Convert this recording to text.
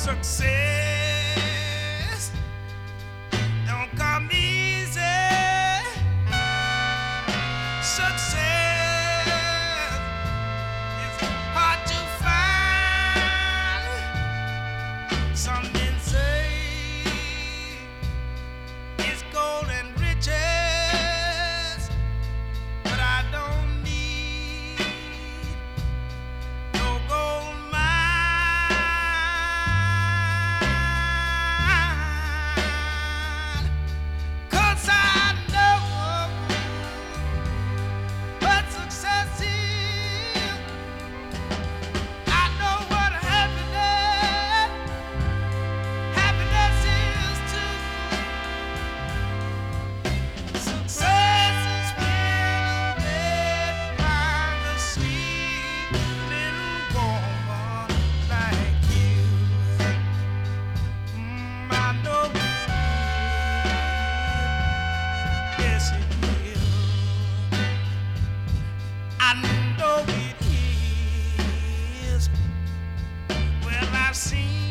Success don't come easy. Success is hard to find. Some men say it's gold and riches, but I don't need no gold mine. 'Cause I know what success is. I know what happiness is too. Success is when a man finds a sweet little woman like you. I know it is. Yes, it is. I know it is. Well, I've seen